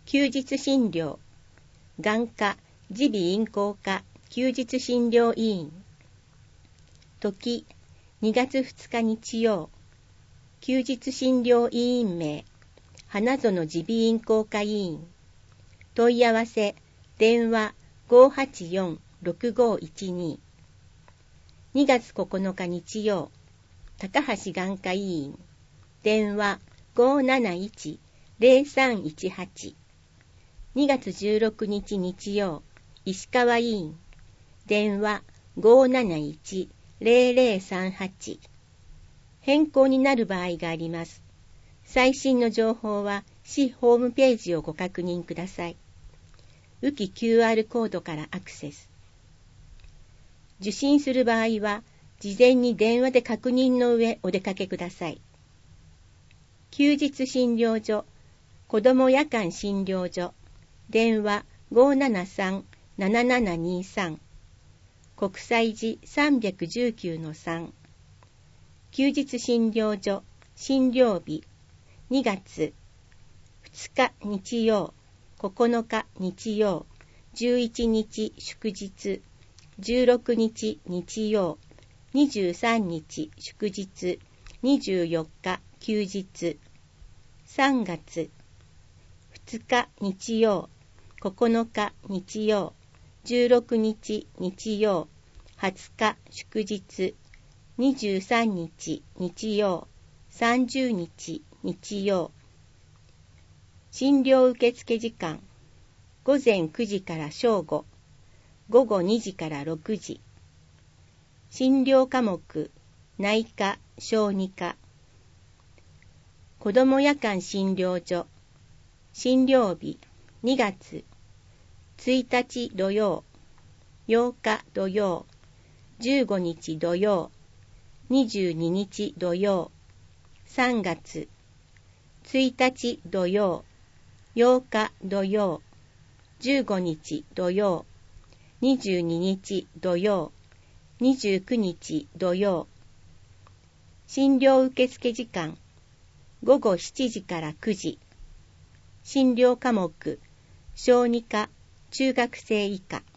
休日診療、眼科、耳鼻咽喉科、休日診療委員。時、2月2日日曜、休日診療委員名、花園耳鼻咽喉科委員。問い合わせ、電話 584-6512。2月9日日曜、高橋眼科委員。電話 571-0318。2月16日日曜、石川委員。電話 571-0038。変更になる場合があります。最新の情報は市ホームページをご確認ください。浮き QR コードからアクセス。受診する場合は、事前に電話で確認の上お出かけください。休日診療所、子ども夜間診療所、電話 573-7723。国際寺319-3。休日診療所、診療日、2月2日日曜、9日日曜、11日祝日、16日日曜、23日祝日、24日休日。3月2日日曜、9日日曜、16日日曜、20日祝日、23日日曜、30日日曜。診療受付時間、午前9時から正午、午後2時から6時。診療科目、内科、小児科。子ども夜間診療所、診療日、2月1日土曜、8日土曜、15日土曜、22日土曜。3月1日土曜、8日土曜、15日土曜、22日土曜、29日土曜。診療受付時間、午後7時から9時。診療科目、小児科、中学生以下。